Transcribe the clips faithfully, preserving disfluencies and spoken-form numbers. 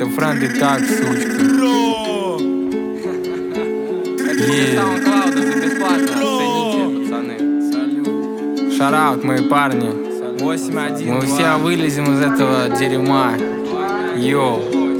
Это Франк и так, сучка. SoundCloud за бесплатно, оцените, пацаны. Шараут, мои парни. восемь один. Мы все вылезем из этого дерьма. Йоу.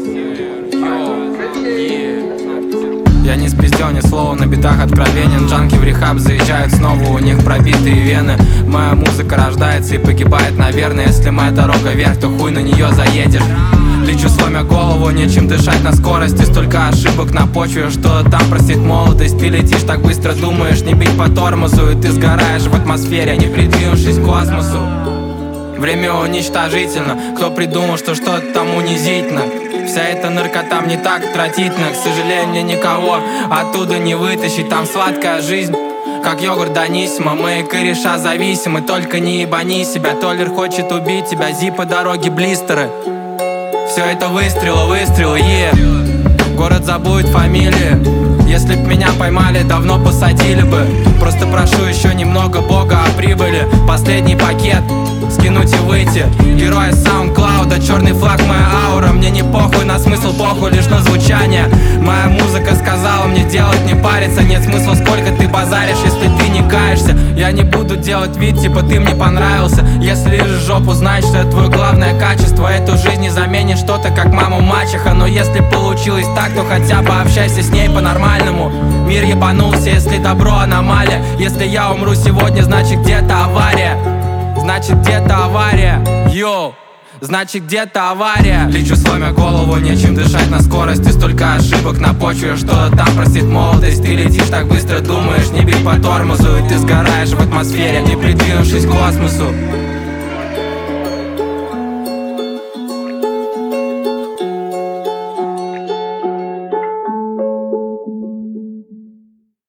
Я не спиздел ни слова, на битах откровенен. Джанки в рехаб заезжают снова, у них пробитые вены. Моя музыка рождается и погибает, наверное. Если моя дорога вверх, то хуй на нее заедешь. Лечу сломя голову, нечем дышать на скорости. Столько ошибок на почве, что там простит молодость. Ты летишь так быстро, думаешь не бить по тормозу, и ты сгораешь в атмосфере, не придвинувшись к космосу. Время уничтожительно. Кто придумал, что что-то там унизительно? Вся эта наркота мне так отвратительно. К сожалению, никого оттуда не вытащить. Там сладкая жизнь, как йогурт Даниссимо. Мы кореша зависимы, только не ебани себя. Толлер хочет убить тебя, зипы, дороги, блистеры. Все это выстрелы, выстрелы, е yeah. Город забудет фамилии. Если б меня поймали, давно посадили бы. Просто прошу еще немного Бога о прибыли. Последний пакет скинуть и выйти. Герой из SoundCloud, черный флаг, моя аура. Мне не похуй на смысл, похуй лишь на звучание. Моя музыка сказала мне делать, не париться. Нет смысла, сколько ты базаришь, если ты не каешься. Я не буду делать вид, типа ты мне понравился. Если лижешь жопу, значит это твое главное качество. Эту жизнь не заменит что-то, как мама мачеха. Но если получилось так, то хотя бы общайся с ней по-нормальному. Мир ебанулся, если добро аномалия. Если я умру сегодня, значит где-то авария. Значит где-то авария, йоу. Значит где-то авария. Лечу сломя голову, нечем дышать на скорости. Столько ошибок на почве, что там простит молодость. Ты летишь так быстро, думаешь не бить по тормозу, и ты сгораешь в атмосфере, не придвинувшись к космосу.